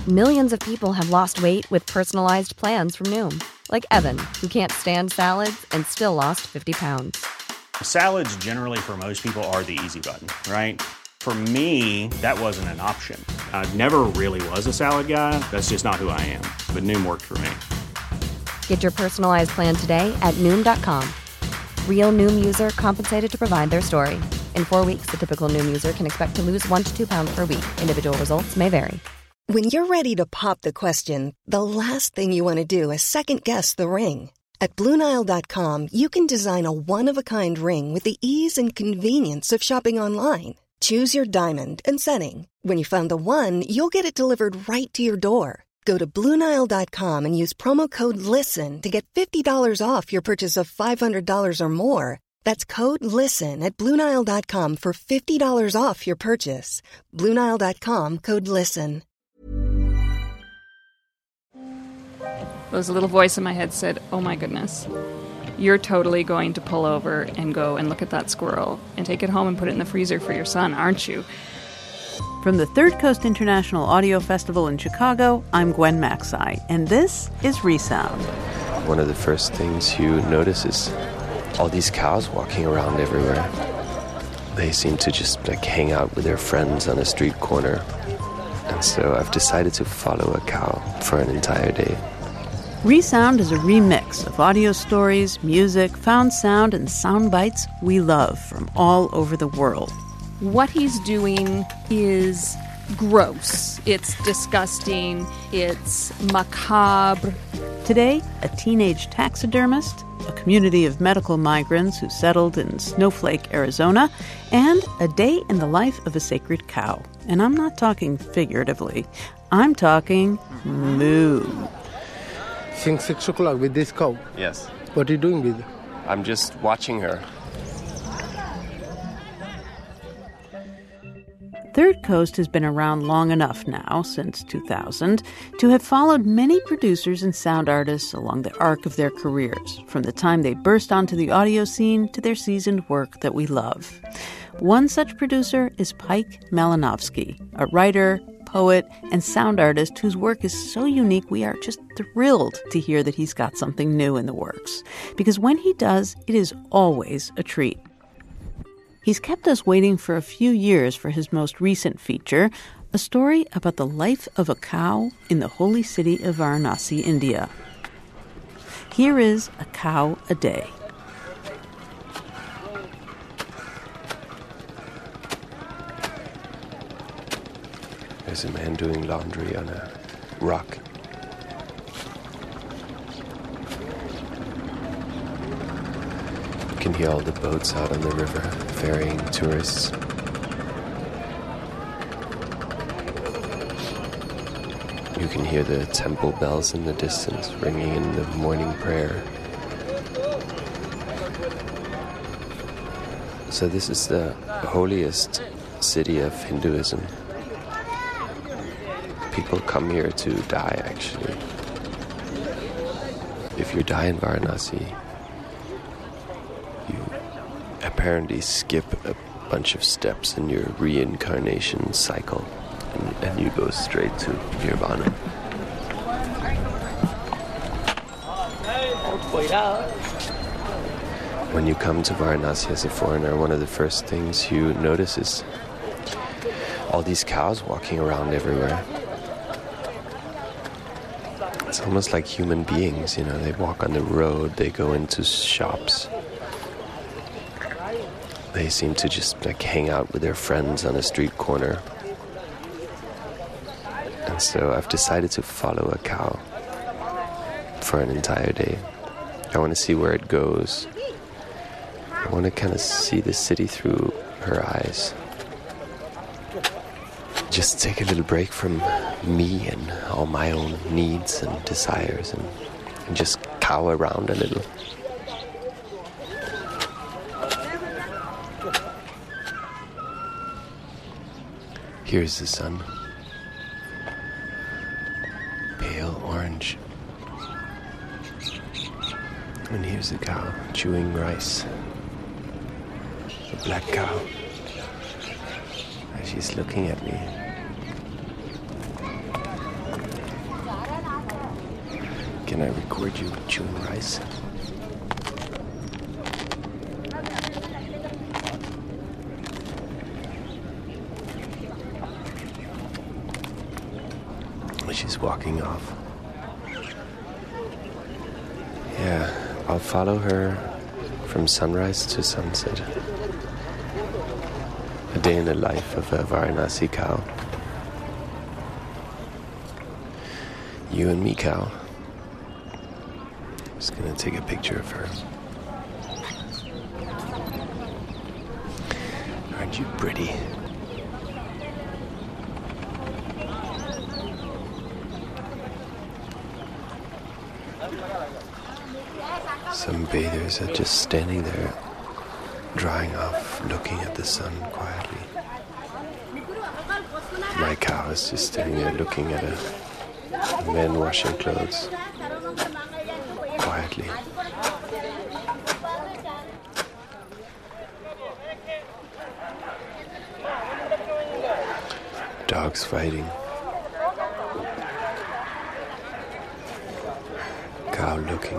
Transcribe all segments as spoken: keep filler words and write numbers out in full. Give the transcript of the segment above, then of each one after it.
Millions of people have lost weight with personalized plans from Noom. Like Evan, who can't stand salads and still lost fifty pounds. Salads generally for most people are the easy button, right? For me, that wasn't an option. I never really was a salad guy. That's just not who I am. But Noom worked for me. Get your personalized plan today at Noom dot com. Real Noom user compensated to provide their story. In four weeks, the typical Noom user can expect to lose one to two pounds per week. Individual results may vary. When you're ready to pop the question, the last thing you want to do is second-guess the ring. At Blue Nile dot com, you can design a one-of-a-kind ring with the ease and convenience of shopping online. Choose your diamond and setting. When you find the one, you'll get it delivered right to your door. Go to Blue Nile dot com and use promo code LISTEN to get fifty dollars off your purchase of five hundred dollars or more. That's code LISTEN at Blue Nile dot com for fifty dollars off your purchase. Blue Nile dot com, code LISTEN. There was a little voice in my head said, oh my goodness, you're totally going to pull over and go and look at that squirrel and take it home and put it in the freezer for your son, aren't you? From the Third Coast International Audio Festival in Chicago, I'm Gwen Macsai, and this is Resound. One of the first things you notice is all these cows walking around everywhere. They seem to just like hang out with their friends on a street corner. And so I've decided to follow a cow for an entire day. Resound is a remix of audio stories, music, found sound, and sound bites we love from all over the world. What he's doing is gross. It's disgusting. It's macabre. Today, a teenage taxidermist, a community of medical migrants who settled in Snowflake, Arizona, and a day in the life of a sacred cow. And I'm not talking figuratively. I'm talking moo. Since six o'clock with this cow? Yes. What are you doing with it? I'm just watching her. Third Coast has been around long enough now, since two thousand, to have followed many producers and sound artists along the arc of their careers, from the time they burst onto the audio scene to their seasoned work that we love. One such producer is Pike Malinovsky, a writer, poet, and sound artist whose work is so unique we are just thrilled to hear that he's got something new in the works. Because when he does, it is always a treat. He's kept us waiting for a few years for his most recent feature, a story about the life of a cow in the holy city of Varanasi, India. Here is A Cow a Day. There's a man doing laundry on a rock. You can hear all the boats out on the river ferrying tourists. You can hear the temple bells in the distance ringing in the morning prayer. So this is the holiest city of Hinduism. People come here to die, actually. If you die in Varanasi, you apparently skip a bunch of steps in your reincarnation cycle, and, and you go straight to Nirvana. When you come to Varanasi as a foreigner, one of the first things you notice is all these cows walking around everywhere. It's almost like human beings, you know, they walk on the road, they go into shops. They seem to just like hang out with their friends on a street corner. And so I've decided to follow a cow for an entire day. I want to see where it goes. I want to kind of see the city through her eyes. Just take a little break from me and all my own needs and desires and, and just cow around a little. Here's the sun. Pale orange. And here's the cow chewing rice. The black cow. And she's looking at me. Can I record you chewing rice? She's walking off. Yeah, I'll follow her from sunrise to sunset. A day in the life of a Varanasi cow. You and me, cow. Just gonna take a picture of her. Aren't you pretty? Some bathers are just standing there, drying off, looking at the sun quietly. My cow is just standing there looking at a man washing clothes, quietly. Dogs fighting. Cow looking.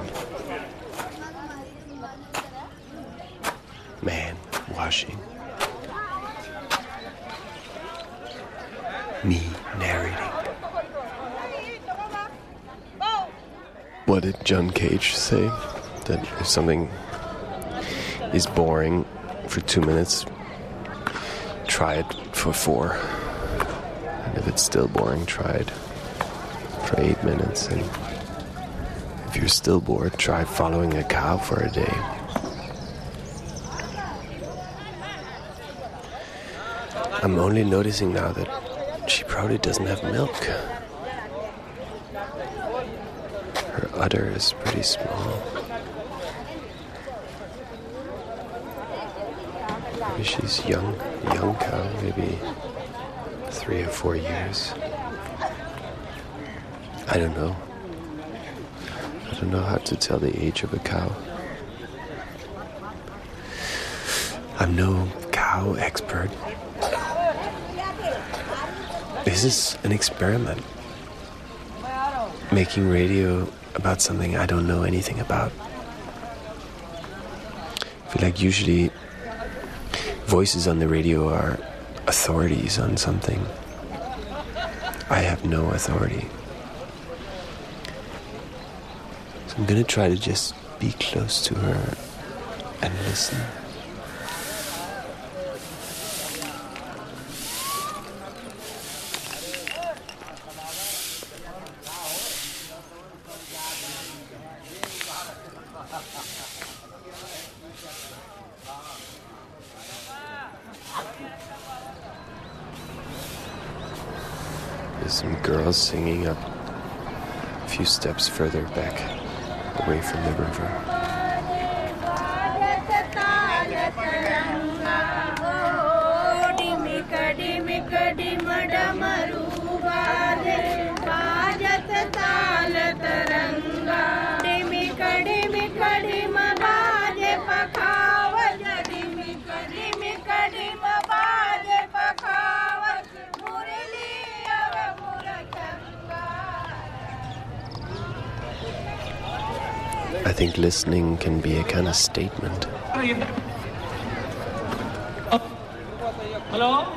Man washing. Me narrating. What did John Cage say? That if something is boring for two minutes, try it for four. And if it's still boring, try it for eight minutes. And if you're still bored, try following a cow for a day. I'm only noticing now that she probably doesn't have milk. Her udder is pretty small. Maybe she's young, young cow, maybe three or four years. I don't know. I don't know how to tell the age of a cow. I'm no cow expert. This is an experiment. Making radio about something I don't know anything about. I feel like usually voices on the radio are authorities on something. I have no authority. So I'm gonna try to just be close to her and listen. There's some girls singing up a few steps further back, away from the river. I think listening can be a kind of statement. Hello?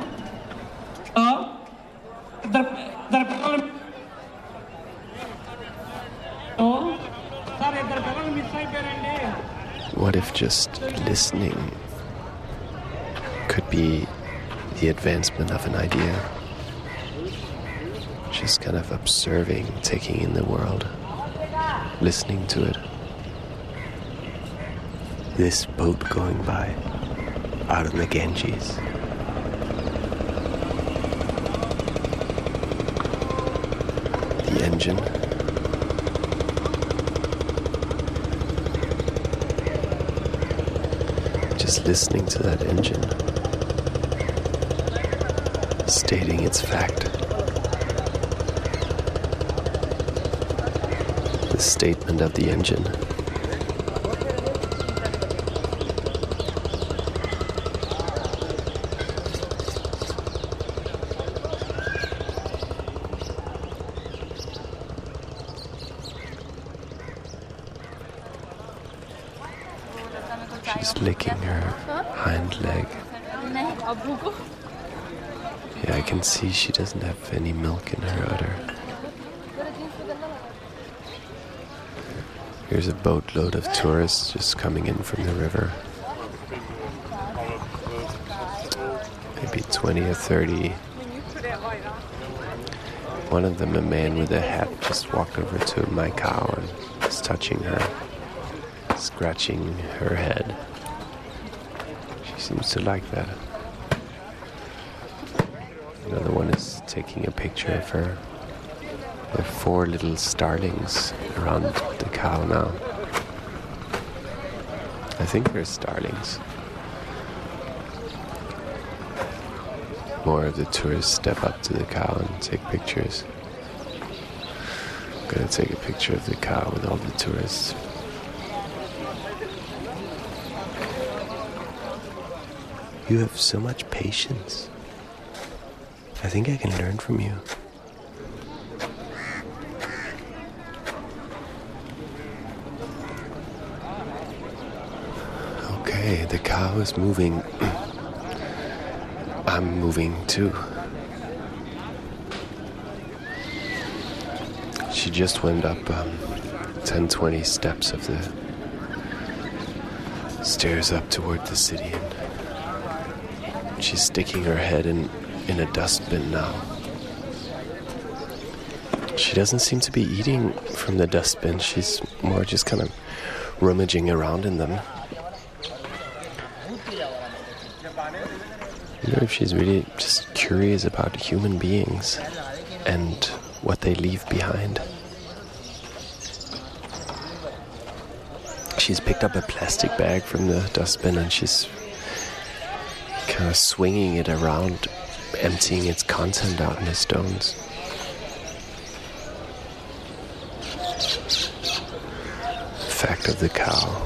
What if just listening could be the advancement of an idea? Just kind of observing, taking in the world, listening to it. This boat going by, out in the Ganges. The engine. Just listening to that engine, stating its fact. The statement of the engine. She's licking her hind leg. Yeah, I can see she doesn't have any milk in her udder. Here's a boatload of tourists just coming in from the river. Maybe twenty or thirty. One of them, a man with a hat, just walked over to my cow and is touching her, scratching her head. She seems to like that. Another one is taking a picture of her. There are four little starlings around the cow now. I think they're starlings. More of the tourists step up to the cow and take pictures. I'm gonna take a picture of the cow with all the tourists. You have so much patience. I think I can learn from you. Okay, the cow is moving. I'm moving too. She just went up um, ten, twenty steps of the stairs up toward the city, and she's sticking her head in, in a dustbin now. She doesn't seem to be eating from the dustbin. She's more just kind of rummaging around in them. I wonder if she's really just curious about human beings and what they leave behind. She's picked up a plastic bag from the dustbin and she's kind of swinging it around, emptying its content out in the stones. Fact of the cow.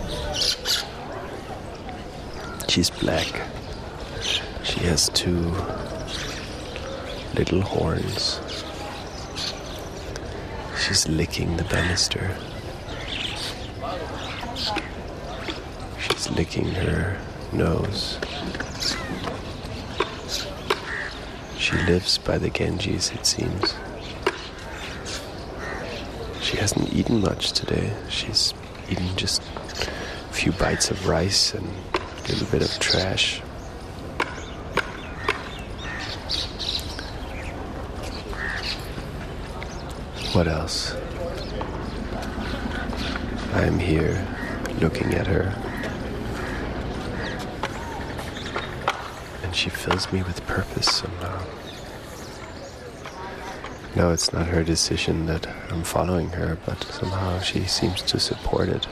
She's black. She has two little horns. She's licking the banister. She's licking her nose. She lives by the Ganges, it seems. She hasn't eaten much today. She's eaten just a few bites of rice and a little bit of trash. What else? I'm here, looking at her. And she fills me with purpose somehow. No, it's not her decision that I'm following her, but somehow she seems to support it.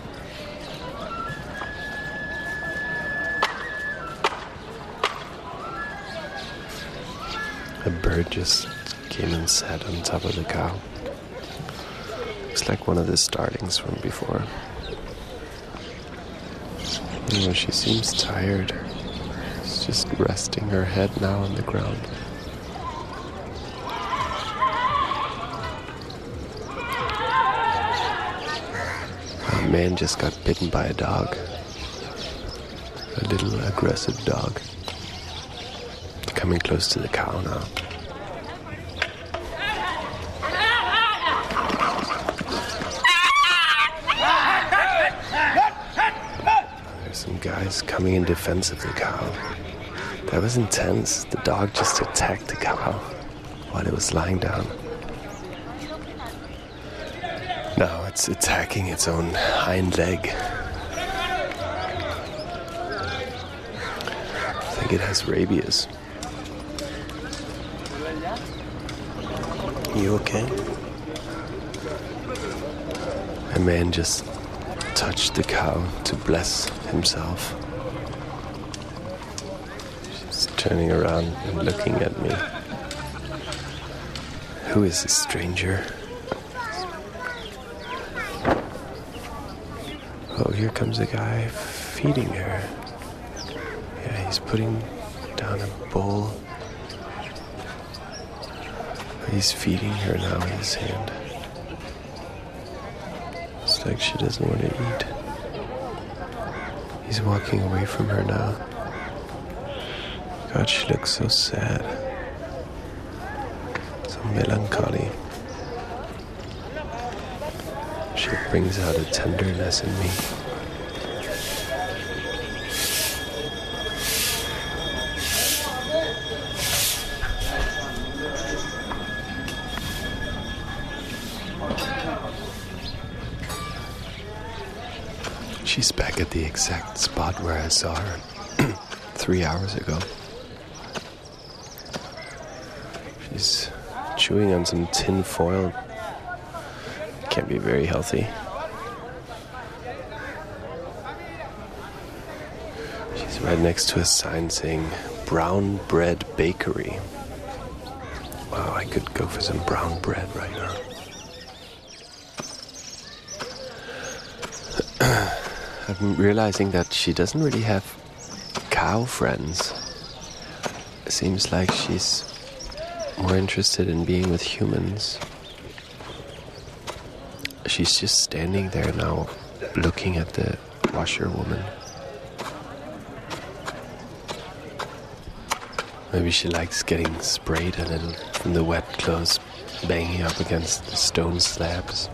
A bird just came and sat on top of the cow. Looks like one of the starlings from before. You know, she seems tired. She's just resting her head now on the ground. A man just got bitten by a dog. A little aggressive dog. Coming close to the cow now. There's some guys coming in defense of the cow. That was intense. The dog just attacked the cow while it was lying down. Now it's attacking its own hind leg. I think it has rabies. You okay? A man just touched the cow to bless himself. She's turning around and looking at me. Who is this stranger? Oh, here comes a guy feeding her. Yeah, he's putting down a bowl. He's feeding her now in his hand. It's like she doesn't want to eat. He's walking away from her now. God, she looks so sad. So melancholy. She brings out a tenderness in me. She's back at the exact spot where I saw her three hours ago. She's chewing on some tin foil. Can't be very healthy. She's right next to a sign saying Brown Bread Bakery. Wow, I could go for some brown bread right now. I'm realizing that she doesn't really have cow friends. It seems like she's more interested in being with humans. She's just standing there now, looking at the washerwoman. Maybe she likes getting sprayed a little from the wet clothes, banging up against the stone slabs.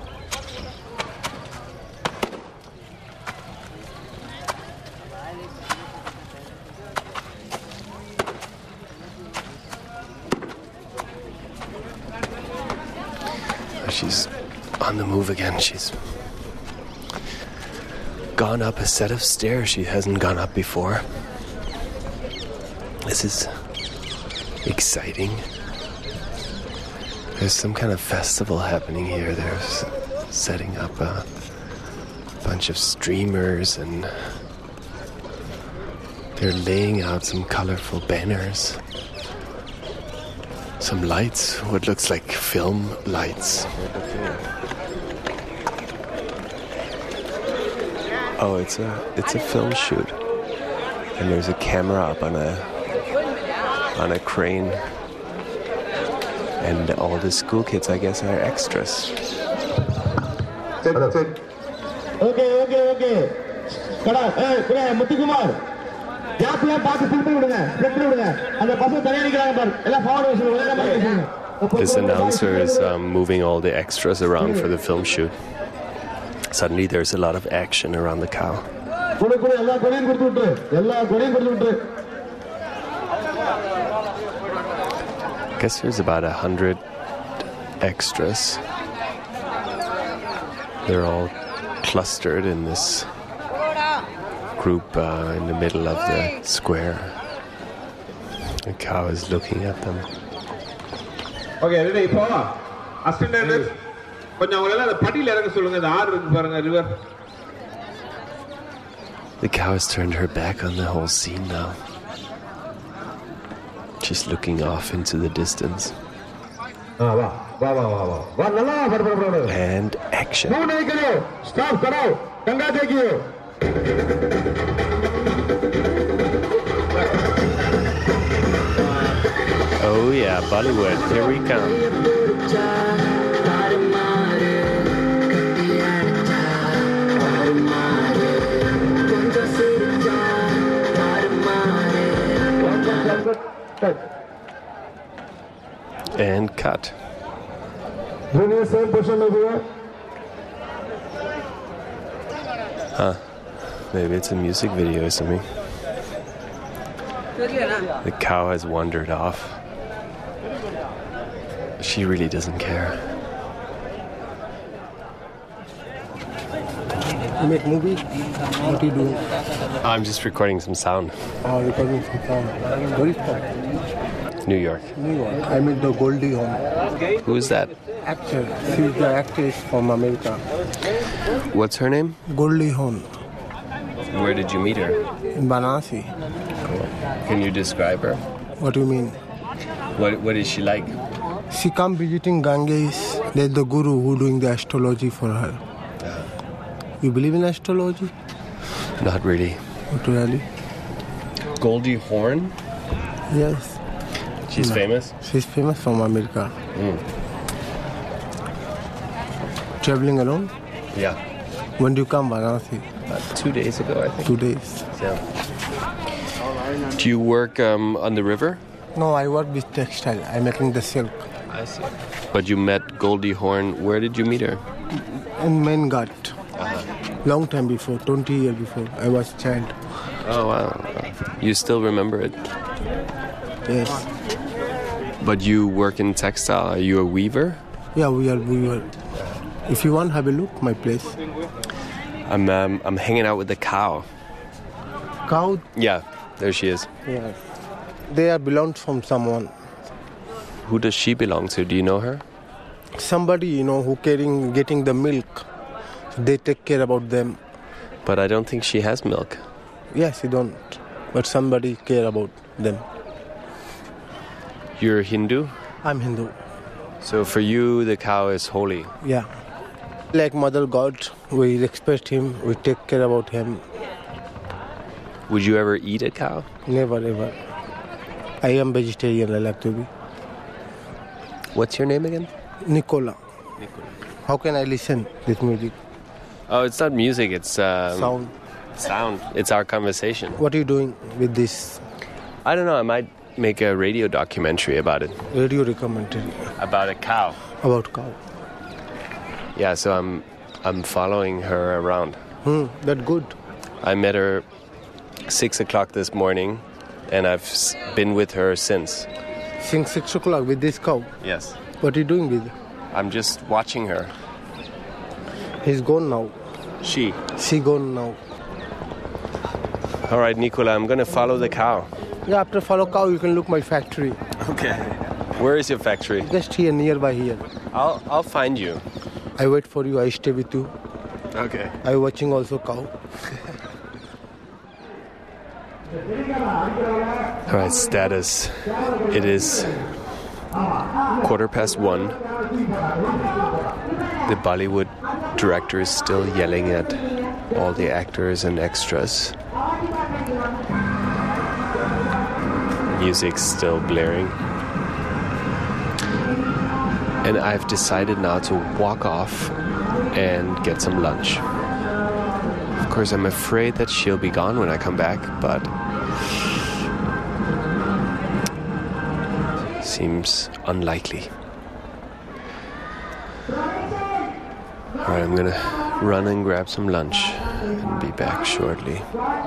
She's on the move again. She's gone up a set of stairs she hasn't gone up before. This is exciting. There's some kind of festival happening here. They're s- setting up a bunch of streamers and they're laying out some colorful banners. Some lights, what looks like film lights. Oh, it's a it's a film shoot, and there's a camera up on a on a crane, and all the school kids, I guess, are extras. Okay, okay, okay. Kada, hey, kada, Muthukumar. This announcer is um, moving all the extras around for the film shoot. Suddenly there's a lot of action around the cow. I guess there's about a hundred extras. They're all clustered in this group uh, in the middle of the square. The cow is looking at them. Okay, ready, power. Assistant, the cow has turned her back on the whole scene now. She's looking off into the distance. And action. Stop, Karao. Ganga take you. Oh yeah, Bollywood, here we come. And cut. Bring your same person over here. Huh. Maybe it's a music video or something. The cow has wandered off. She really doesn't care. You make movie? What are you doing? I'm just recording some sound. Oh, recording some sound. Where is that? New York. New York. I met the Goldie Hawn. Who is that? Actor. She's the actress from America. What's her name? Goldie Hawn. Where did you meet her? In Banasi. Cool. Can you describe her? What do you mean? What What is she like? She come visiting Ganges. There's the guru who doing the astrology for her. You believe in astrology? Not really. Not really? Goldie Hawn? Yes. She's no. famous? She's famous from America. Mm. Traveling alone? Yeah. When do you come, Varanasi? Uh, two days ago, I think. Two days. Yeah. Do you work um, on the river? No, I work with textile. I'm making the silk. I see. But you met Goldie Hawn. Where did you meet her? In Main Ghat. Uh-huh. Long time before, twenty years before. I was a child. Oh, wow. You still remember it? Yes. But you work in textile. Are you a weaver? Yeah, we are weaver. If you want, have a look my place. I'm um, I'm hanging out with the cow. Cow? Yeah, there she is. Yeah. They are belongs from someone. Who does she belong to? Do you know her? Somebody, you know, who carrying, getting the milk. They take care about them. But I don't think she has milk. Yes, you don't. But somebody care about them. You're Hindu? I'm Hindu. So for you, the cow is holy? Yeah. Like Mother God, we respect him, we take care about him. Would you ever eat a cow? Never, ever. I am vegetarian, I like to be. What's your name again? Nicola. Nicola. How can I listen this music? Oh, it's not music, it's... Um, Sound. Sound. It's our conversation. What are you doing with this? I don't know, I might make a radio documentary about it. Radio documentary. About a cow. About cow. Yeah, so I'm I'm following her around. Hmm, that's good. I met her six o'clock this morning, and I've s- been with her since. Since six o'clock with this cow? Yes. What are you doing with it? I'm just watching her. He's gone now. She. She gone now. All right, Nicola, I'm going to follow the cow. Yeah, after follow cow, you can look my factory. Okay. Where is your factory? Just here, nearby here. I'll I'll find you. I wait for you, I stay with you. Okay. I watching also cow. All right, status. It is quarter past one. The Bollywood director is still yelling at all the actors and extras. Music's still blaring. And I've decided now to walk off and get some lunch. Of course, I'm afraid that she'll be gone when I come back, but seems unlikely. Alright, I'm gonna run and grab some lunch and be back shortly.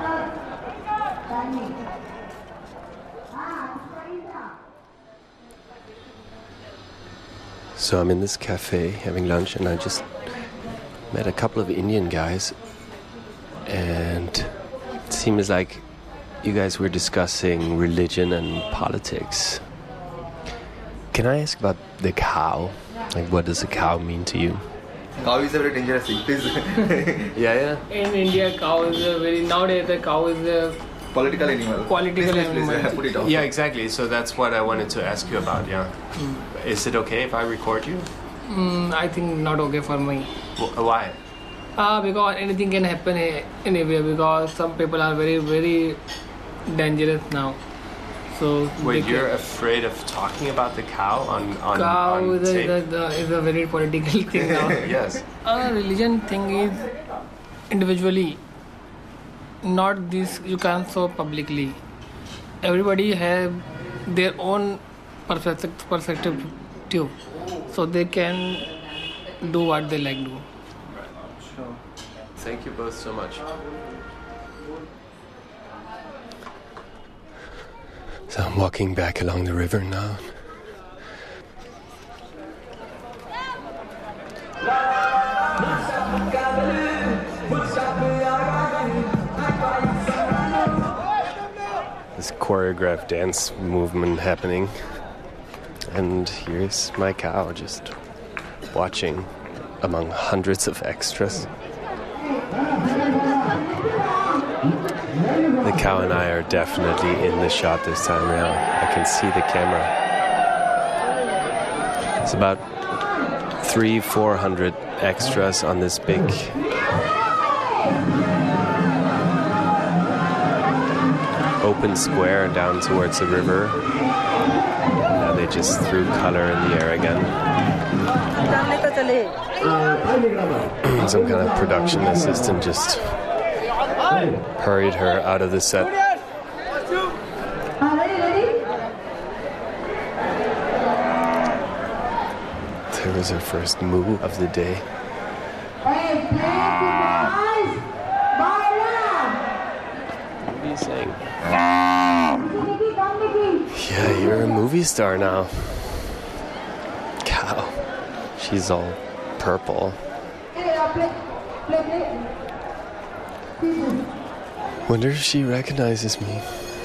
So I'm in this cafe having lunch, and I just met a couple of Indian guys, and it seems like you guys were discussing religion and politics. Can I ask about the cow? Like, what does a cow mean to you? Cow is a very dangerous thing. Please. Yeah, yeah. In India, cow is a very nowadays the cow is a Political animal. Political please, animal. Please, please, put it off. Yeah, exactly. So that's what I wanted to ask you about. Yeah. Mm. Is it okay if I record you? Mm, I think not okay for me. W- why? Ah, uh, because anything can happen anywhere. Because some people are very, very dangerous now. So wait, you're afraid of talking about the cow on on, cow on is, tape? a, is, a, is a very political thing now. Yes. A religion thing is individually. Not this you can't show publicly. Everybody have their own perspective, perspective too, so they can do what they like to do. Right. Sure. Thank you both so much. So I'm walking back along the river now. This choreographed dance movement happening, and here's my cow just watching among hundreds of extras. The cow and I are definitely in the shot this time around. I can see the camera. It's about three, four hundred extras on this big open square down towards the river. Now they just threw color in the air again. Some kind of production assistant just hurried her out of the set. There was her first move of the day. What are you saying? Yeah, you're a movie star now. Cow. She's all purple. Wonder if she recognizes me.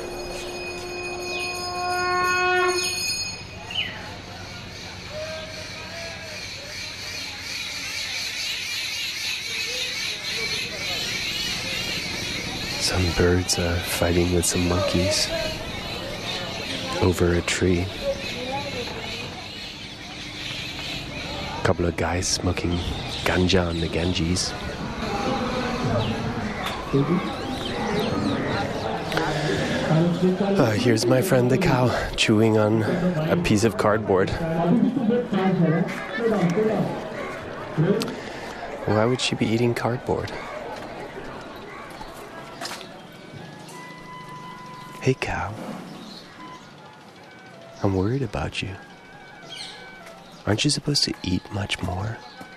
Some birds are fighting with some monkeys over a tree. A couple of guys smoking ganja on the Ganges. Uh, here's my friend the cow chewing on a piece of cardboard. Why would she be eating cardboard? Hey, cow. I'm worried about you. Aren't you supposed to eat much more?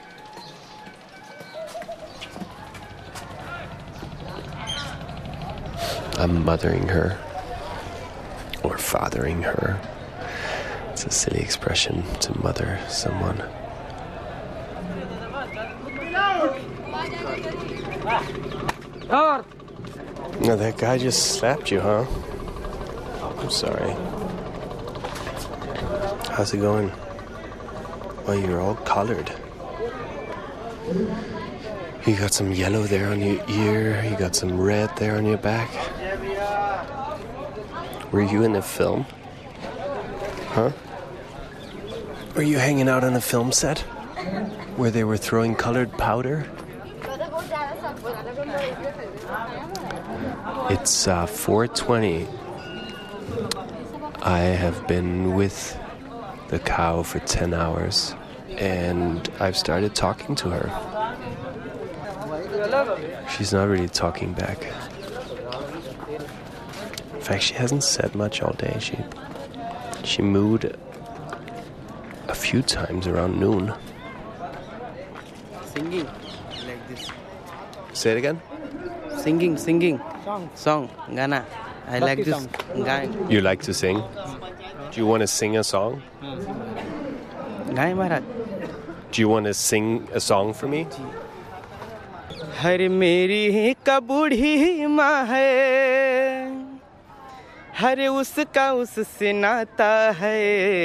I'm mothering her. Or fathering her. It's a silly expression to mother someone. No, that guy just slapped you, huh? I'm sorry. How's it going? Well, you're all colored. You got some yellow there on your ear. You got some red there on your back. Were you in a film? Huh? Were you hanging out on a film set? Where they were throwing colored powder? It's uh, four twenty. I have been with the cow for ten hours, and I've started talking to her. She's not really talking back. In fact, she hasn't said much all day. She she mooed a few times around noon. Singing like this. Say it again? Singing, singing. Song. Song, Gana. I like this guy. You like to sing? Do you want to sing a song? Guy Maharaj. Do you want to sing a song for me? हर मेरी का बूढ़ी माँ है, हर उसका उससे नाता है,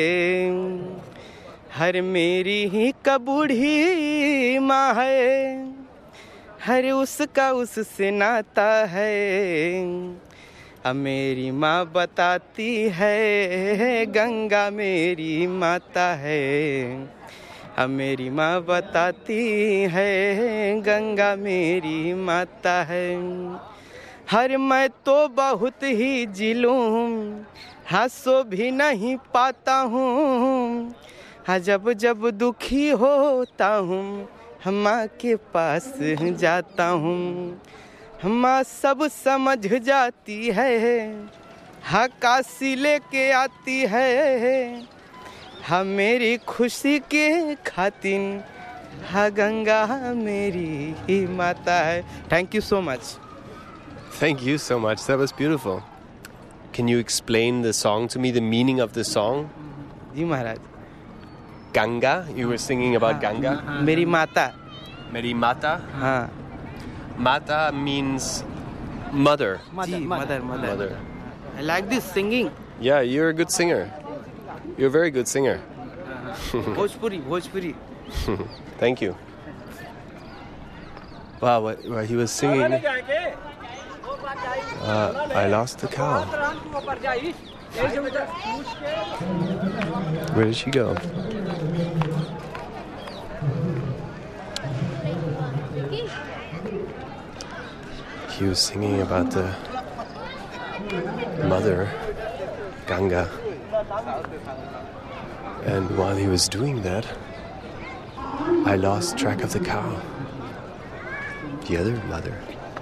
हर मेरी का बूढ़ी माँ है, हर उसका उससे नाता है। अब मेरी माँ बताती है गंगा मेरी माता है, अब मेरी माँ बताती है गंगा मेरी माता है। हर मैं तो बहुत ही जिलूम, हाँ सो भी नहीं पाता हूँ, हाँ जब जब दुखी होता हूँ माँ के पास जाता हूँ, माँ सब समझ जाती है, हाँ काशी लेके आती है, हाँ मेरी खुशी के खातिर, हाँ गंगा मेरी ही माता है। Thank you so much. Thank you so much. That was beautiful. Can you explain the song to me, the meaning of the song? Ji Maharaj. Ganga? You were singing about Ganga? मेरी माता. Meri Mata? हाँ. Mata means mother. Mother, mother, mother. Mother. I like this singing. Yeah, you're a good singer. You're a very good singer. Bhojpuri, Bhojpuri. Thank you. Wow, what, what he was singing. Uh, I lost the cow. Where did she go? He was singing about the mother, Ganga. And while he was doing that, I lost track of the cow. The other mother.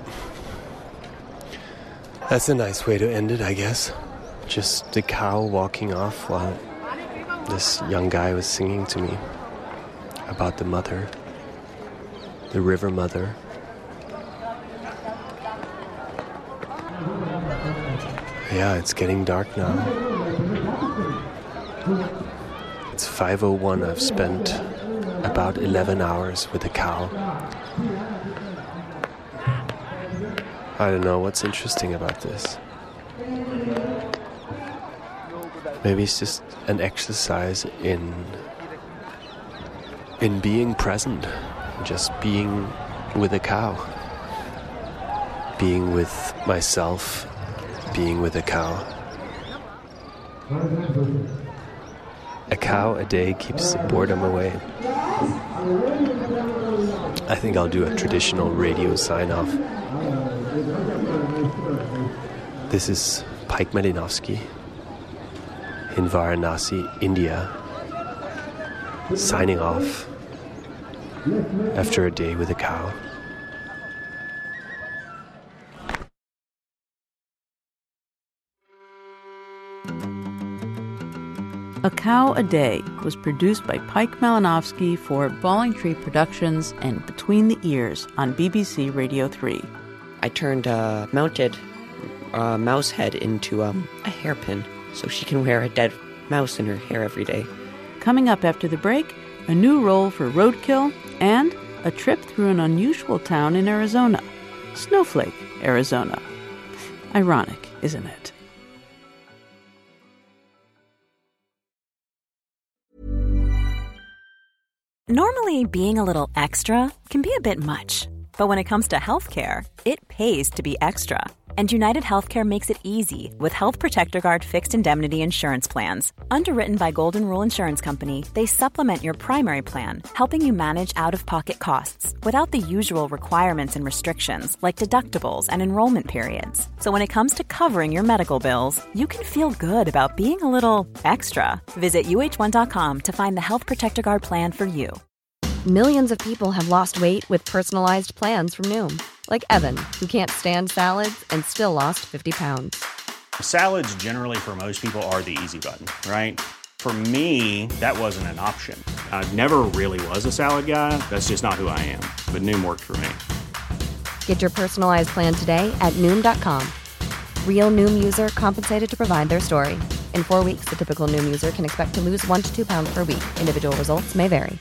That's a nice way to end it, I guess. Just the cow walking off while this young guy was singing to me about the mother, the river mother. Yeah, it's getting dark now. It's five oh one. I've spent about eleven hours with the cow. I don't know what's interesting about this. Maybe it's just an exercise in in being present, just being with a cow, being with myself, being with a cow. A cow a day keeps the boredom away. I think I'll do a traditional radio sign-off. This is Pike Malinovsky in Varanasi, India, signing off after a day with a cow. A Cow a Day was produced by Pike Malinovsky for Bawling Tree Productions and Between the Ears on B B C Radio three. I turned a mounted uh, mouse head into um, a hairpin so she can wear a dead mouse in her hair every day. Coming up after the break, a new role for Roadkill and a trip through an unusual town in Arizona, Snowflake, Arizona. Ironic, isn't it? Normally, being a little extra can be a bit much, but when it comes to healthcare, it pays to be extra. And United Healthcare makes it easy with Health Protector Guard fixed indemnity insurance plans. Underwritten by Golden Rule Insurance Company, they supplement your primary plan, helping you manage out-of-pocket costs without the usual requirements and restrictions like deductibles and enrollment periods. So when it comes to covering your medical bills, you can feel good about being a little extra. Visit U H one dot com to find the Health Protector Guard plan for you. Millions of people have lost weight with personalized plans from Noom. Like Evan, who can't stand salads and still lost fifty pounds. Salads generally for most people are the easy button, right? For me, that wasn't an option. I never really was a salad guy. That's just not who I am. But Noom worked for me. Get your personalized plan today at Noom dot com. Real Noom user compensated to provide their story. In four weeks, the typical Noom user can expect to lose one to two pounds per week. Individual results may vary.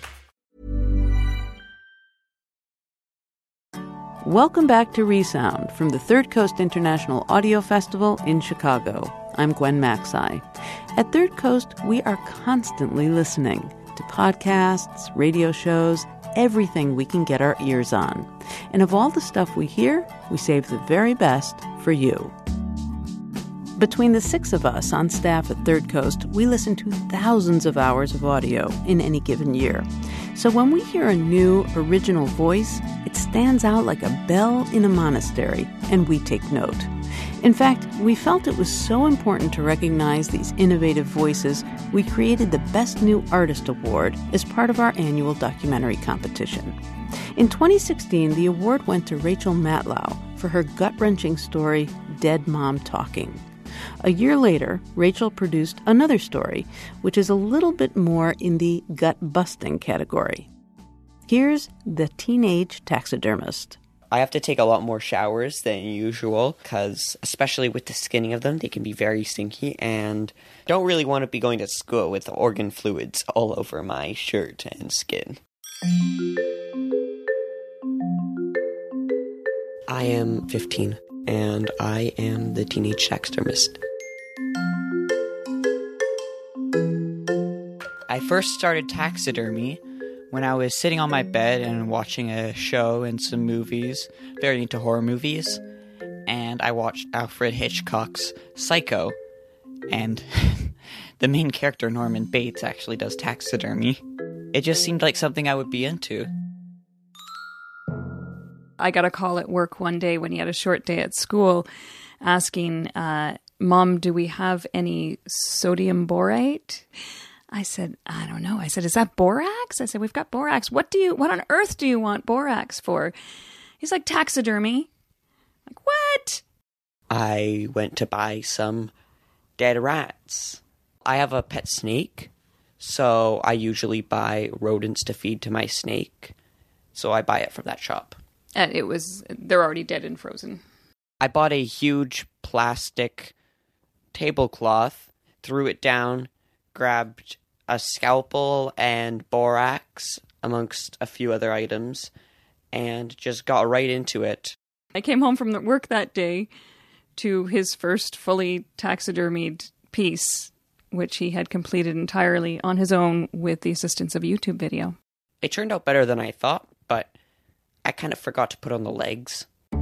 Welcome back to Resound from the Third Coast International Audio Festival in Chicago. I'm Gwen Macsai. At Third Coast, we are constantly listening to podcasts, radio shows, everything we can get our ears on. And of all the stuff we hear, we save the very best for you. Between the six of us on staff at Third Coast, we listen to thousands of hours of audio in any given year. So when we hear a new, original voice, it stands out like a bell in a monastery, and we take note. In fact, we felt it was so important to recognize these innovative voices, we created the Best New Artist Award as part of our annual documentary competition. In twenty sixteen, the award went to Rachel Matlow for her gut-wrenching story, Dead Mom Talking. A year later, Rachel produced another story, which is a little bit more in the gut-busting category. Here's The Teenage Taxidermist. I have to take a lot more showers than usual because, especially with the skinning of them, they can be very stinky and don't really want to be going to school with organ fluids all over my shirt and skin. I am fifteen. And I am the teenage taxidermist. I first started taxidermy when I was sitting on my bed and watching a show and some movies, very into horror movies, and I watched Alfred Hitchcock's Psycho, and the main character, Norman Bates, actually does taxidermy. It just seemed like something I would be into. I got a call at work one day when he had a short day at school asking, uh, Mom, do we have any sodium borate? I said, I don't know. I said, is that borax? I said, we've got borax. What do you, what on earth do you want borax for? He's like, taxidermy. I'm like, what? I went to buy some dead rats. I have a pet snake, so I usually buy rodents to feed to my snake. So I buy it from that shop. And it was, they're already dead and frozen. I bought a huge plastic tablecloth, threw it down, grabbed a scalpel and borax, amongst a few other items, and just got right into it. I came home from the work that day to his first fully taxidermied piece, which he had completed entirely on his own with the assistance of a YouTube video. It turned out better than I thought, but I kind of forgot to put on the legs.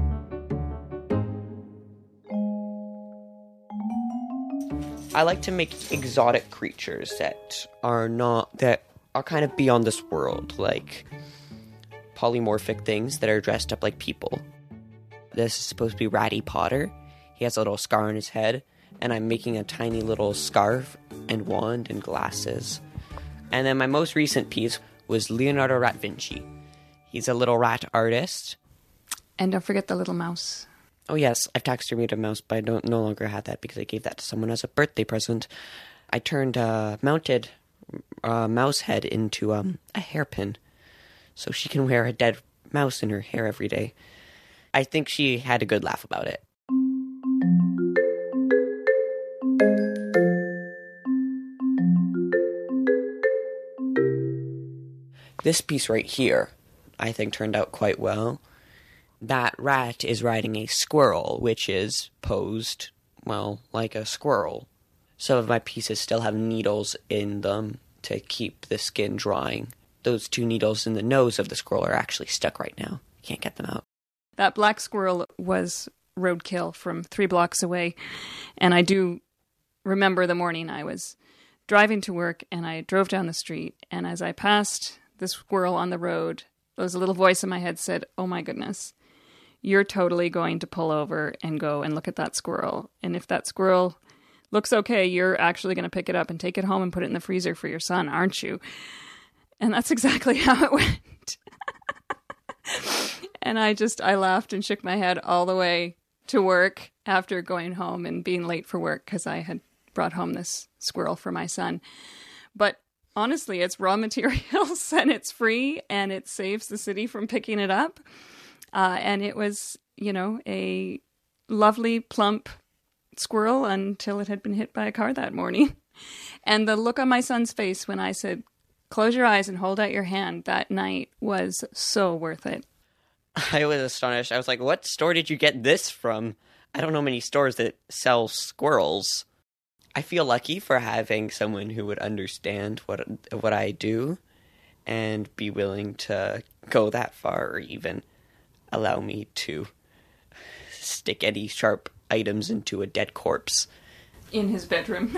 I like to make exotic creatures that are not, that are kind of beyond this world, like polymorphic things that are dressed up like people. This is supposed to be Ratty Potter. He has a little scar on his head, and I'm making a tiny little scarf and wand and glasses. And then my most recent piece was Leonardo Rat Vinci. He's a little rat artist. And don't forget the little mouse. Oh yes, I've taxidermied a mouse, but I don't no longer have that because I gave that to someone as a birthday present. I turned a mounted uh, mouse head into um, a hairpin, so she can wear a dead mouse in her hair every day. I think she had a good laugh about it. This piece right here, I think, turned out quite well. That rat is riding a squirrel, which is posed, well, like a squirrel. Some of my pieces still have needles in them to keep the skin drying. Those two needles in the nose of the squirrel are actually stuck right now. Can't get them out. That black squirrel was roadkill from three blocks away. And I do remember the morning I was driving to work and I drove down the street. And as I passed the squirrel on the road, there was a little voice in my head said, oh my goodness, you're totally going to pull over and go and look at that squirrel. And if that squirrel looks okay, you're actually going to pick it up and take it home and put it in the freezer for your son, aren't you? And that's exactly how it went. And I just, I laughed and shook my head all the way to work after going home and being late for work because I had brought home this squirrel for my son. But honestly, it's raw materials and it's free and it saves the city from picking it up. Uh, and it was, you know, a lovely, plump squirrel until it had been hit by a car that morning. And the look on my son's face when I said, close your eyes and hold out your hand that night was so worth it. I was astonished. I was like, what store did you get this from? I don't know many stores that sell squirrels. I feel lucky for having someone who would understand what what I do and be willing to go that far or even allow me to stick any sharp items into a dead corpse. In his bedroom.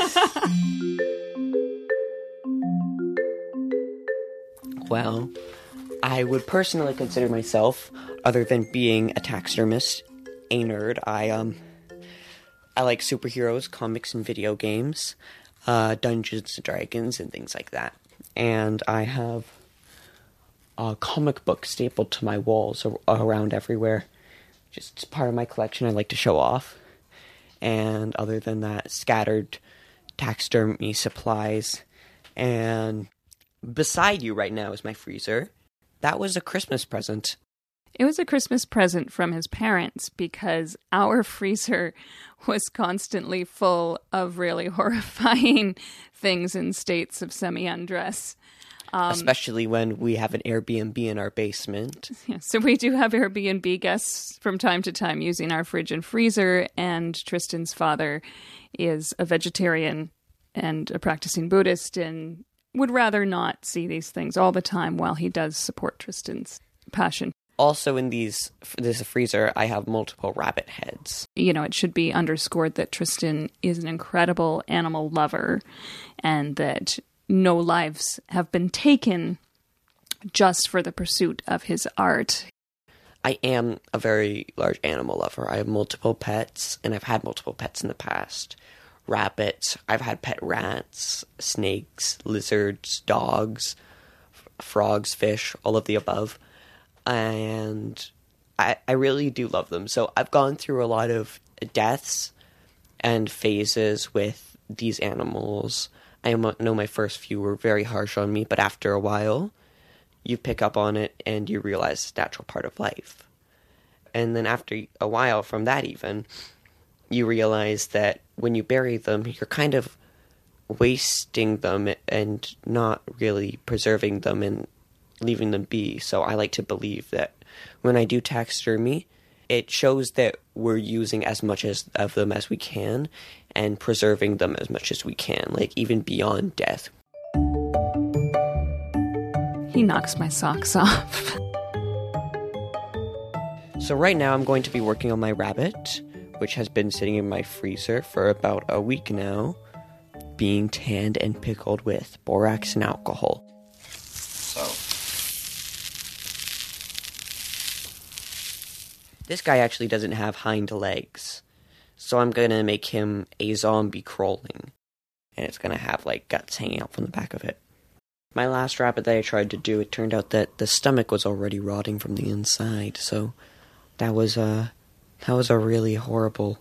Well, I would personally consider myself, other than being a taxidermist, a nerd. I, um... I like superheroes, comics, and video games, uh, Dungeons and Dragons, and things like that. And I have a comic book stapled to my walls around everywhere. Just part of my collection I like to show off. And other than that, scattered taxidermy supplies. And beside you right now is my freezer. That was a Christmas present. It was a Christmas present from his parents because our freezer was constantly full of really horrifying things in states of semi-undress. Um, Especially when we have an Airbnb in our basement. Yeah, so we do have Airbnb guests from time to time using our fridge and freezer, and Tristan's father is a vegetarian and a practicing Buddhist and would rather not see these things all the time while he does support Tristan's passion. Also in these this freezer, I have multiple rabbit heads. You know, it should be underscored that Tristan is an incredible animal lover and that no lives have been taken just for the pursuit of his art. I am a very large animal lover. I have multiple pets, and I've had multiple pets in the past. rabbits. I've had pet rats, snakes, lizards, dogs, f- frogs, fish, all of the above. And I, I really do love them. So I've gone through a lot of deaths and phases with these animals. I know my first few were very harsh on me, but after a while, you pick up on it and you realize it's a natural part of life. And then after a while from that even, you realize that when you bury them, you're kind of wasting them and not really preserving them and leaving them be. So I like to believe that when I do taxidermy, it shows that we're using as much as of them as we can and preserving them as much as we can, like even beyond death. He knocks my socks off. So right now I'm going to be working on my rabbit, which has been sitting in my freezer for about a week now, being tanned and pickled with borax and alcohol. So this guy actually doesn't have hind legs, so I'm going to make him a zombie crawling, and it's going to have like guts hanging out from the back of it. My last rabbit that I tried to do, it turned out that the stomach was already rotting from the inside, so that was a, that was a really horrible...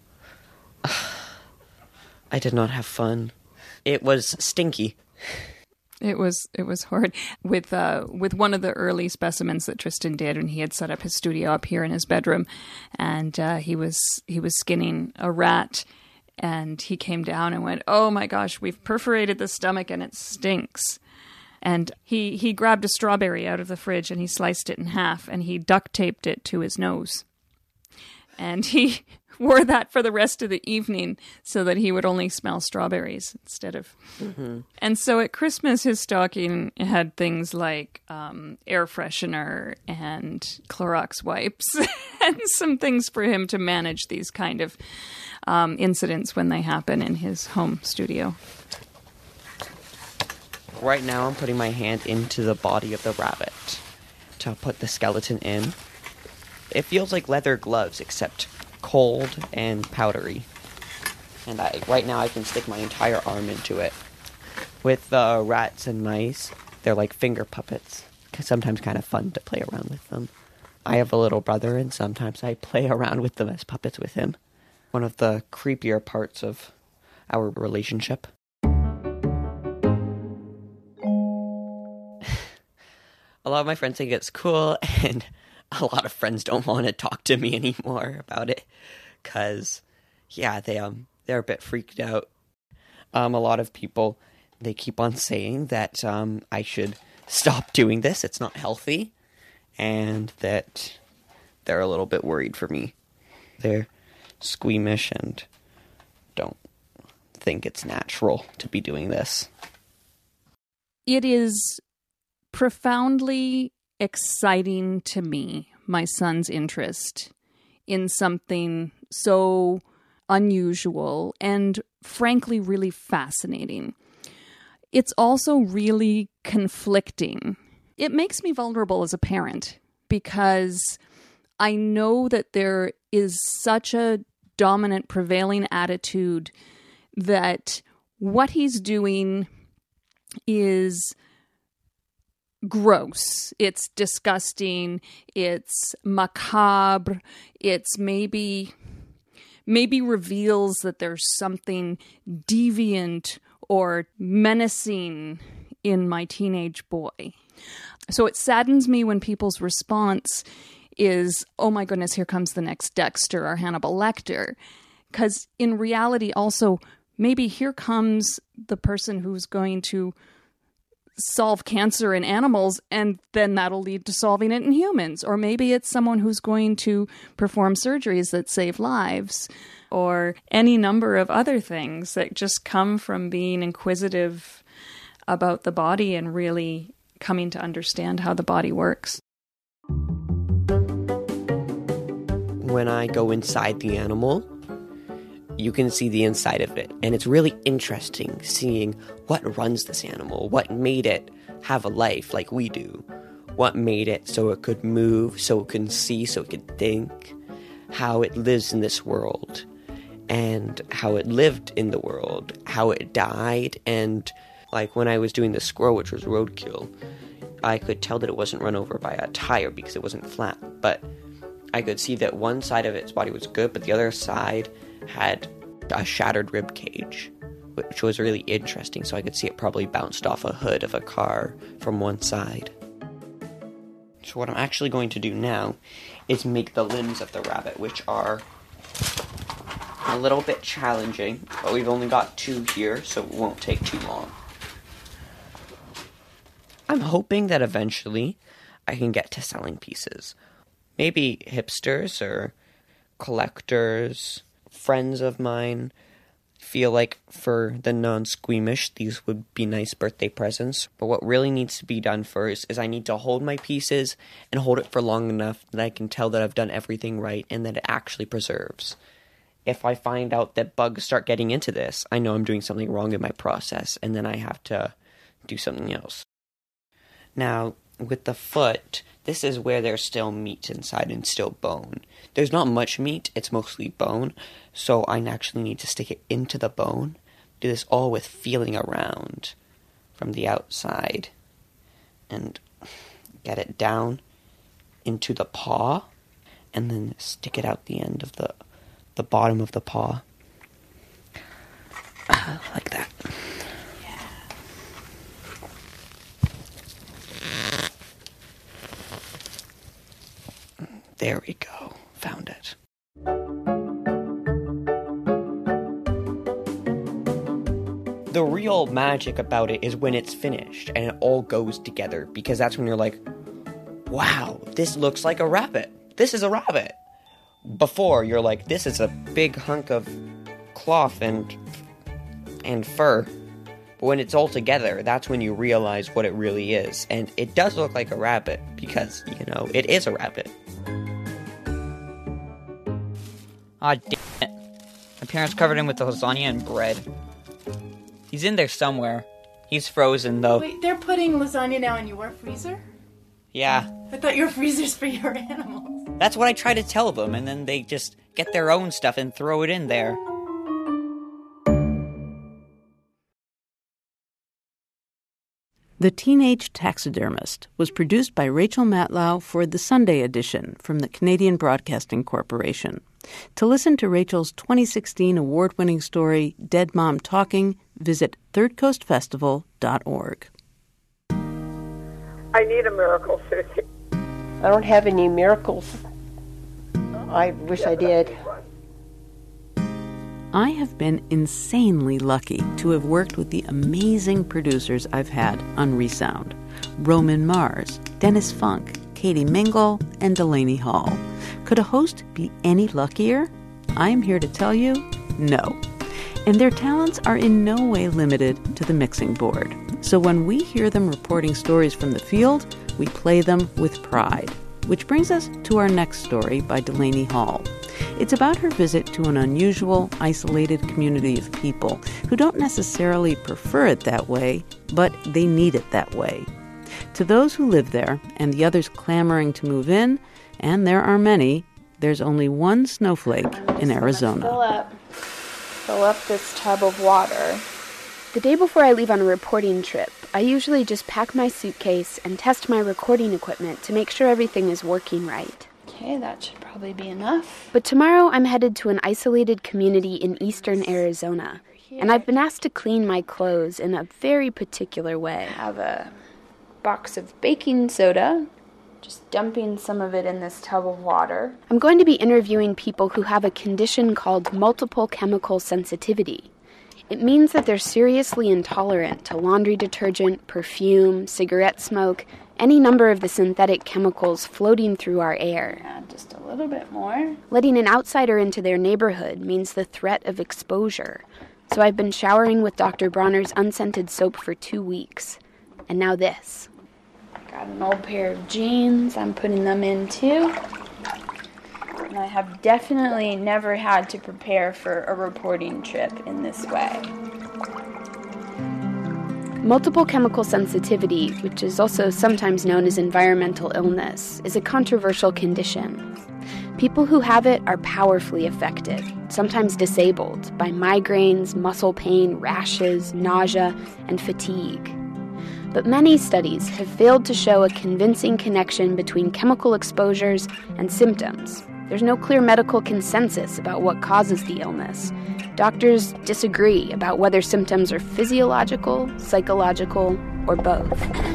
I did not have fun. It was stinky. It was it was horrid. With uh, with one of the early specimens that Tristan did, and he had set up his studio up here in his bedroom, and uh, he was he was skinning a rat, and he came down and went, "Oh my gosh, we've perforated the stomach and it stinks." And he, he grabbed a strawberry out of the fridge and he sliced it in half and he duct taped it to his nose. And he wore that for the rest of the evening so that he would only smell strawberries instead of... Mm-hmm. And so at Christmas, his stocking had things like um, air freshener and Clorox wipes and some things for him to manage these kind of um, incidents when they happen in his home studio. Right now I'm putting my hand into the body of the rabbit to put the skeleton in. It feels like leather gloves, except cold and powdery. And I, right now I can stick my entire arm into it. With uh, rats and mice, they're like finger puppets. It's sometimes kind of fun to play around with them. I have a little brother, and sometimes I play around with them as puppets with him. One of the creepier parts of our relationship. A lot of my friends think it's cool, and a lot of friends don't want to talk to me anymore about it, because, yeah, they, um, they're a bit freaked out. Um, a lot of people, they keep on saying that um, I should stop doing this, it's not healthy, and that they're a little bit worried for me. They're squeamish and don't think it's natural to be doing this. It is profoundly exciting to me, my son's interest in something so unusual and frankly really fascinating. It's also really conflicting. It makes me vulnerable as a parent because I know that there is such a dominant prevailing attitude that what he's doing is gross, it's disgusting, it's macabre, it's maybe maybe reveals that there's something deviant or menacing in my teenage boy. So it saddens me when people's response is, oh my goodness, here comes the next Dexter or Hannibal Lecter. Because in reality also, maybe here comes the person who's going to solve cancer in animals, and then that'll lead to solving it in humans. Or maybe it's someone who's going to perform surgeries that save lives, or any number of other things that just come from being inquisitive about the body and really coming to understand how the body works. When I go inside the animal, you can see the inside of it, and it's really interesting seeing what runs this animal, what made it have a life like we do, what made it so it could move, so it could see, so it could think, how it lives in this world. and how it lived in the world, how it died, and like when I was doing the squirrel, which was roadkill, I could tell that it wasn't run over by a tire because it wasn't flat, but I could see that one side of its body was good, but the other side had a shattered rib cage, which was really interesting, so I could see it probably bounced off a hood of a car from one side. So what I'm actually going to do now is make the limbs of the rabbit, which are a little bit challenging, but we've only got two here, so it won't take too long. I'm hoping that eventually I can get to selling pieces. Maybe hipsters or collectors, friends of mine, feel like for the non-squeamish, these would be nice birthday presents. But what really needs to be done first is I need to hold my pieces and hold it for long enough that I can tell that I've done everything right and that it actually preserves. If I find out that bugs start getting into this, I know I'm doing something wrong in my process, and then I have to do something else. Now, with the foot, this is where there's still meat inside and still bone. There's not much meat, it's mostly bone, so I actually need to stick it into the bone. Do this all with feeling around from the outside and get it down into the paw and then stick it out the end of the, the bottom of the paw. Uh, like that. There we go. Found it. The real magic about it is when it's finished and it all goes together, because that's when you're like, wow, this looks like a rabbit. This is a rabbit. Before, you're like, this is a big hunk of cloth and and fur. But when it's all together, that's when you realize what it really is. And it does look like a rabbit because, you know, it is a rabbit. Aw, damn it. My parents covered him with the lasagna and bread. He's in there somewhere. He's frozen, though. Wait, they're putting lasagna now in your freezer? Yeah. I thought your freezer's for your animals. That's what I try to tell them, and then they just get their own stuff and throw it in there. The Teenage Taxidermist was produced by Rachel Matlow for the Sunday edition from the Canadian Broadcasting Corporation. To listen to Rachel's twenty sixteen award-winning story, Dead Mom Talking, visit third coast festival dot org. I need a miracle, Susie. I don't have any miracles. I wish I did. I have been insanely lucky to have worked with the amazing producers I've had on ReSound. Roman Mars, Dennis Funk, Katie Mingle, and Delaney Hall. Could a host be any luckier? I'm here to tell you, no. And their talents are in no way limited to the mixing board. So when we hear them reporting stories from the field, we play them with pride. Which brings us to our next story by Delaney Hall. It's about her visit to an unusual, isolated community of people who don't necessarily prefer it that way, but they need it that way. To those who live there, and the others clamoring to move in, and there are many, there's only one snowflake in Arizona. Fill up, fill up this tub of water. The day before I leave on a reporting trip, I usually just pack my suitcase and test my recording equipment to make sure everything is working right. Okay, that should probably be enough. But tomorrow I'm headed to an isolated community in eastern Arizona, and I've been asked to clean my clothes in a very particular way. I have a box of baking soda, just dumping some of it in this tub of water. I'm going to be interviewing people who have a condition called multiple chemical sensitivity. It means that they're seriously intolerant to laundry detergent, perfume, cigarette smoke, any number of the synthetic chemicals floating through our air. Yeah, just a little bit more. Letting an outsider into their neighborhood means the threat of exposure. So I've been showering with Doctor Bronner's unscented soap for two weeks. And now this. Got an old pair of jeans. I'm putting them in too. And I have definitely never had to prepare for a reporting trip in this way. Multiple chemical sensitivity, which is also sometimes known as environmental illness, is a controversial condition. People who have it are powerfully affected, sometimes disabled, by migraines, muscle pain, rashes, nausea, and fatigue. But many studies have failed to show a convincing connection between chemical exposures and symptoms. There's no clear medical consensus about what causes the illness. Doctors disagree about whether symptoms are physiological, psychological, or both.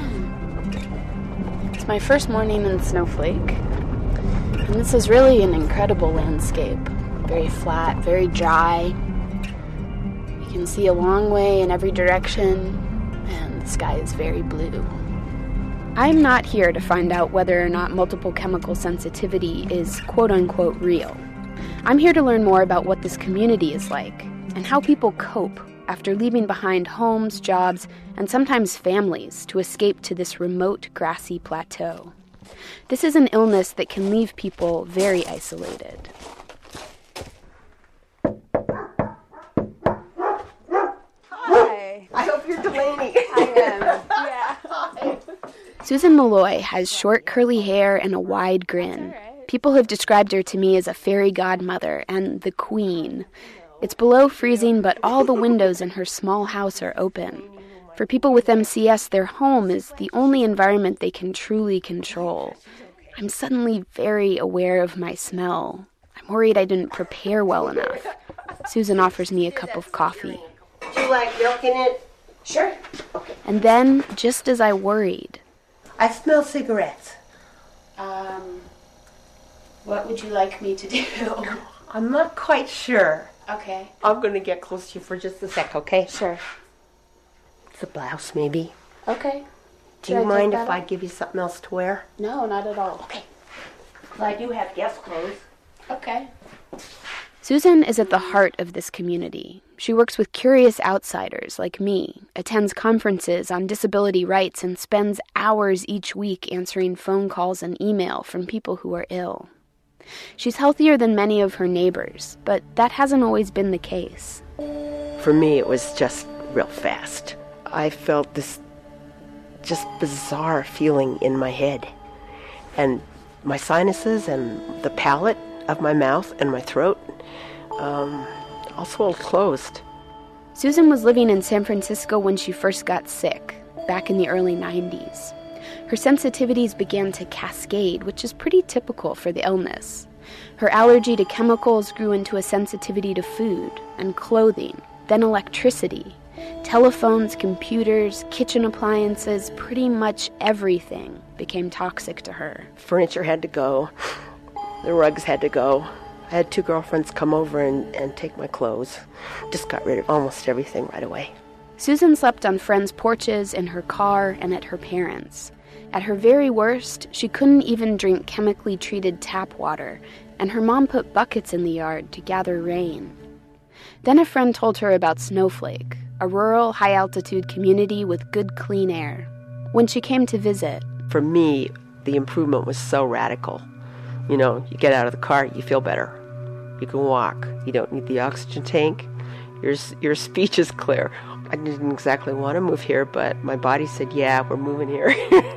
It's my first morning in Snowflake, and this is really an incredible landscape. Very flat, very dry. You can see a long way in every direction, and the sky is very blue. I'm not here to find out whether or not multiple chemical sensitivity is quote-unquote real. I'm here to learn more about what this community is like and how people cope after leaving behind homes, jobs, and sometimes families to escape to this remote grassy plateau. This is an illness that can leave people very isolated. Hi. I hope you're Delaney. I am. Yeah. Hi. Susan Malloy has short curly hair and a wide grin. People have described her to me as a fairy godmother and the queen. It's below freezing, but all the windows in her small house are open. For people with M C S, their home is the only environment they can truly control. I'm suddenly very aware of my smell. I'm worried I didn't prepare well enough. Susan offers me a cup of coffee. Do you like milk in it? Sure. Okay. And then, just as I worried... I smell cigarettes. Um, what would you like me to do? I'm not quite sure. Okay. I'm going to get close to you for just a sec, okay? Sure. It's a blouse, maybe. Okay. Do you mind if I give you something else to wear? No, not at all. Okay. Well, I do have guest clothes. Okay. Susan is at the heart of this community. She works with curious outsiders like me, attends conferences on disability rights, and spends hours each week answering phone calls and email from people who are ill. She's healthier than many of her neighbors, but that hasn't always been the case. For me, it was just real fast. I felt this just bizarre feeling in my head. And my sinuses and the palate of my mouth and my throat um, all swelled closed. Susan was living in San Francisco when she first got sick, back in the early nineties. Her sensitivities began to cascade, which is pretty typical for the illness. Her allergy to chemicals grew into a sensitivity to food and clothing, then electricity. Telephones, computers, kitchen appliances, pretty much everything became toxic to her. Furniture had to go. The rugs had to go. I had two girlfriends come over and, and take my clothes. Just got rid of almost everything right away. Susan slept on friends' porches, in her car, and at her parents'. At her very worst, she couldn't even drink chemically treated tap water, and her mom put buckets in the yard to gather rain. Then a friend told her about Snowflake, a rural, high-altitude community with good, clean air. When she came to visit... For me, the improvement was so radical. You know, you get out of the car, you feel better. You can walk. You don't need the oxygen tank. Your, your speech is clear. I didn't exactly want to move here, but my body said, yeah, we're moving here.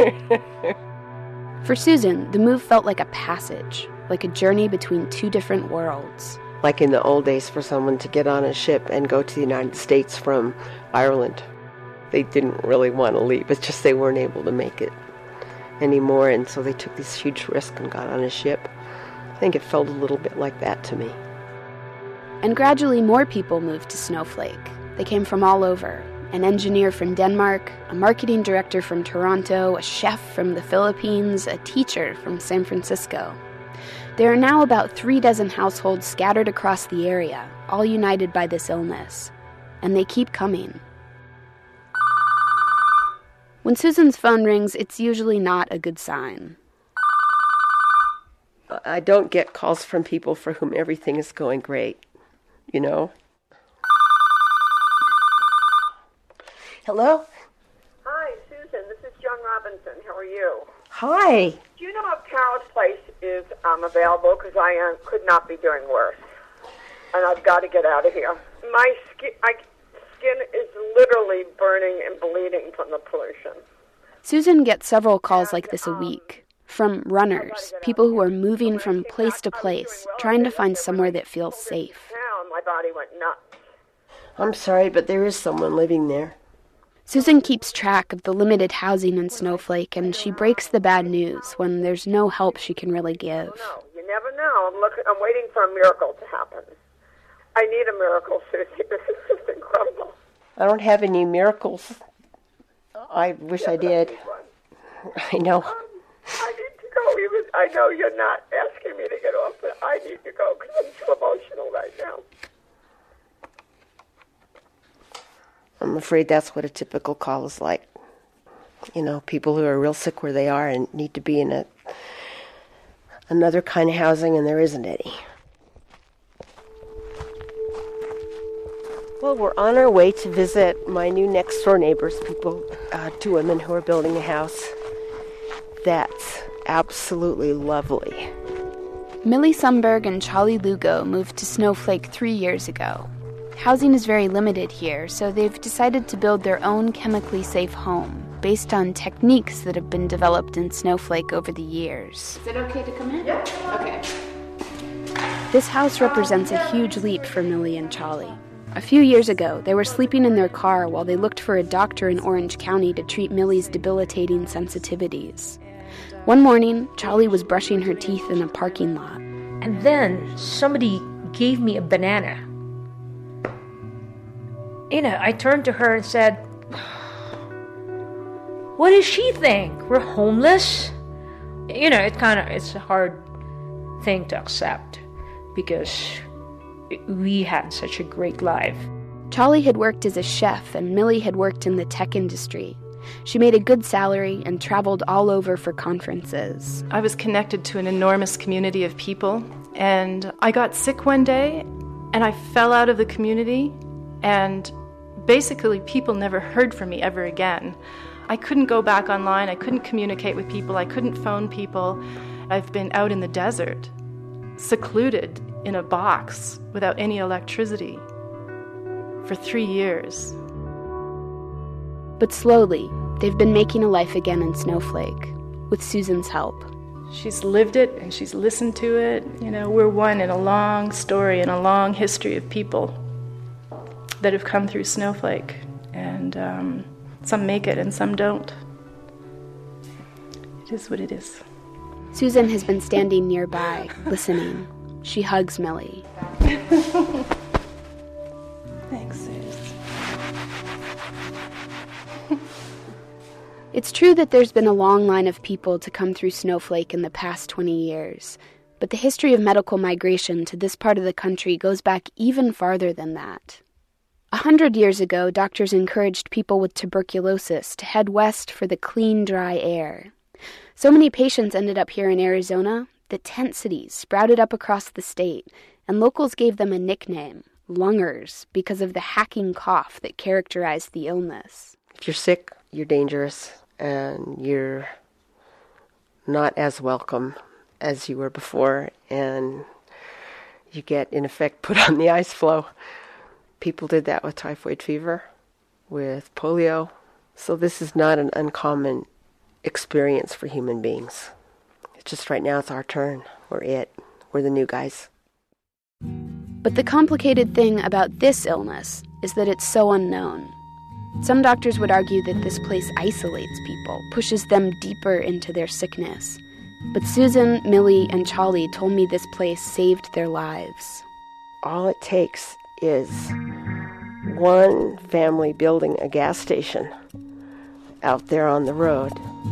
For Susan, the move felt like a passage, like a journey between two different worlds. Like in the old days for someone to get on a ship and go to the United States from Ireland. They didn't really want to leave. It's just they weren't able to make it anymore, and so they took this huge risk and got on a ship. I think it felt a little bit like that to me. And gradually more people moved to Snowflake. They came from all over. An engineer from Denmark, a marketing director from Toronto, a chef from the Philippines, a teacher from San Francisco. There are now about three dozen households scattered across the area, all united by this illness. And they keep coming. When Susan's phone rings, it's usually not a good sign. I don't get calls from people for whom everything is going great, you know? Hello? Hi, Susan. This is Joan Robinson. How are you? Hi. Do you know if Carol's place is um, available? Because I uh, could not be doing worse. And I've got to get out of here. My skin, I, skin is literally burning and bleeding from the pollution. Susan gets several calls like this a week. from runners, people who are moving from place to place, trying to find somewhere that feels safe. My body went nuts. I'm sorry, but there is someone living there. Susan keeps track of the limited housing in Snowflake, and she breaks the bad news when there's no help she can really give. No, you never know. I'm looking. I'm waiting for a miracle to happen. I need a miracle, Susie. This is just incredible. I don't have any miracles. I wish yes, I did. I know. Um, I need to go. Even, I know you're not asking me to get off, but I need to go because I'm too emotional right now. I'm afraid that's what a typical call is like. You know, people who are real sick where they are and need to be in a another kind of housing, and there isn't any. Well, we're on our way to visit my new next-door neighbors, people, uh, two women who are building a house that's absolutely lovely. Millie Sundberg and Charlie Lugo moved to Snowflake three years ago. Housing is very limited here, so they've decided to build their own chemically safe home based on techniques that have been developed in Snowflake over the years. Is it okay to come in? Yeah. Okay. This house represents a huge leap for Millie and Charlie. A few years ago, they were sleeping in their car while they looked for a doctor in Orange County to treat Millie's debilitating sensitivities. One morning, Charlie was brushing her teeth in a parking lot. And then somebody gave me a banana. You know, I turned to her and said, what does she think? We're homeless? You know, it kind of, it's a hard thing to accept because we had such a great life. Charlie had worked as a chef and Millie had worked in the tech industry. She made a good salary and traveled all over for conferences. I was connected to an enormous community of people, and I got sick one day and I fell out of the community, and basically people never heard from me ever again. I couldn't go back online, I couldn't communicate with people, I couldn't phone people. I've been out in the desert, secluded in a box without any electricity for three years. But slowly, they've been making a life again in Snowflake, with Susan's help. She's lived it and she's listened to it. You know, we're one in a long story and a long history of people that have come through Snowflake. And um, some make it and some don't. It is what it is. Susan has been standing nearby, listening. She hugs Millie. Thanks, Sus. It's true that there's been a long line of people to come through Snowflake in the past twenty years, but the history of medical migration to this part of the country goes back even farther than that. A hundred years ago, doctors encouraged people with tuberculosis to head west for the clean, dry air. So many patients ended up here in Arizona that tent cities sprouted up across the state, and locals gave them a nickname, lungers, because of the hacking cough that characterized the illness. If you're sick, you're dangerous, and you're not as welcome as you were before, and you get, in effect, put on the ice floe. People did that with typhoid fever, with polio, so this is not an uncommon experience for human beings. It's just right now it's our turn. We're it. We're the new guys. But the complicated thing about this illness is that it's so unknown. Some doctors would argue that this place isolates people, pushes them deeper into their sickness. But Susan, Millie, and Charlie told me this place saved their lives. All it takes is one family building a gas station out there on the road,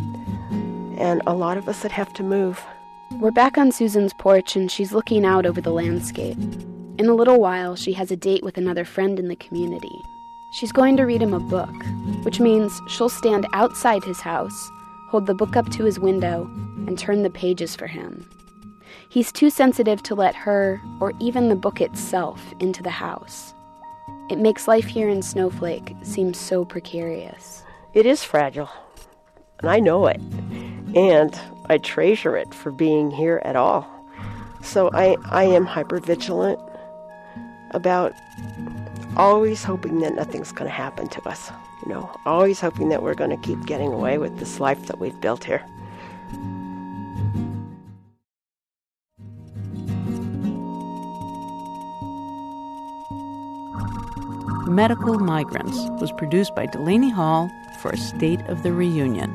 and a lot of us that have to move. We're back on Susan's porch, and she's looking out over the landscape. In a little while, she has a date with another friend in the community. She's going to read him a book, which means she'll stand outside his house, hold the book up to his window, and turn the pages for him. He's too sensitive to let her, or even the book itself, into the house. It makes life here in Snowflake seem so precarious. It is fragile, and I know it, and I treasure it for being here at all. So I, I am hypervigilant about always hoping that nothing's going to happen to us, you know, always hoping that we're going to keep getting away with this life that we've built here. Medical Migrants was produced by Delaney Hall for a State of the Reunion.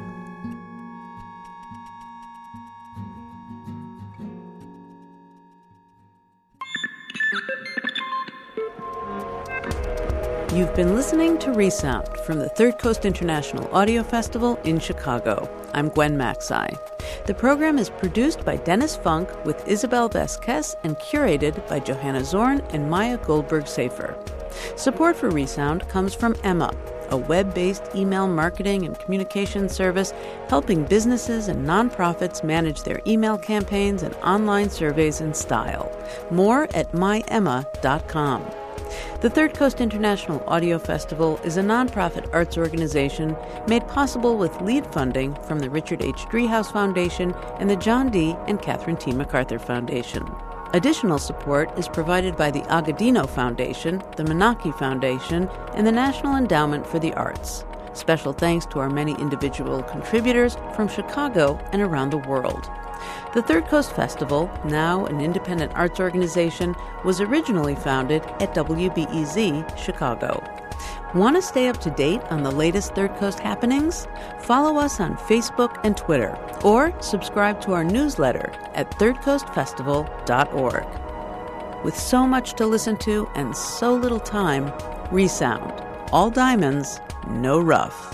You've been listening to Resound from the Third Coast International Audio Festival in Chicago. I'm Gwen Macsai. The program is produced by Dennis Funk with Isabel Vasquez and curated by Johanna Zorn and Maya Goldberg-Safer. Support for Resound comes from Emma, a web-based email marketing and communication service helping businesses and nonprofits manage their email campaigns and online surveys in style. More at my emma dot com. The Third Coast International Audio Festival is a nonprofit arts organization made possible with lead funding from the Richard H. Driehaus Foundation and the John D. and Catherine T. MacArthur Foundation. Additional support is provided by the Agudino Foundation, the Menaki Foundation, and the National Endowment for the Arts. Special thanks to our many individual contributors from Chicago and around the world. The Third Coast Festival, now an independent arts organization, was originally founded at W B E Z Chicago. Want to stay up to date on the latest Third Coast happenings? Follow us on Facebook and Twitter, or subscribe to our newsletter at third coast festival dot org. With so much to listen to and so little time, Resound. All diamonds, no rough.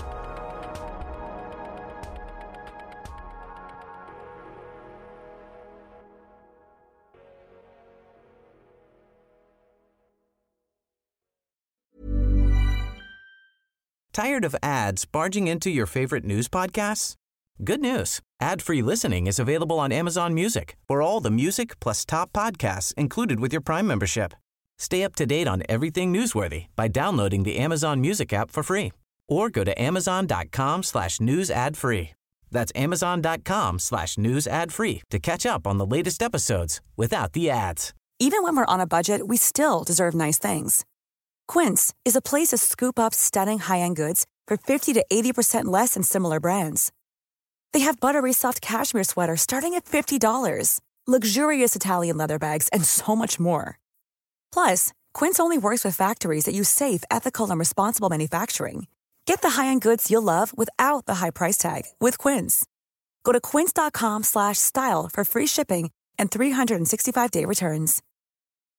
Tired of ads barging into your favorite news podcasts? Good news. Ad-free listening is available on Amazon Music for all the music plus top podcasts included with your Prime membership. Stay up to date on everything newsworthy by downloading the Amazon Music app for free or go to amazon.com slash news ad free. That's amazon.com slash news ad free to catch up on the latest episodes without the ads. Even when we're on a budget, we still deserve nice things. Quince is a place to scoop up stunning high-end goods for fifty to eighty percent less than similar brands. They have buttery soft cashmere sweaters starting at fifty dollars, luxurious Italian leather bags, and so much more. Plus, Quince only works with factories that use safe, ethical, and responsible manufacturing. Get the high-end goods you'll love without the high price tag with Quince. Go to quince.com slash style for free shipping and three sixty-five day returns.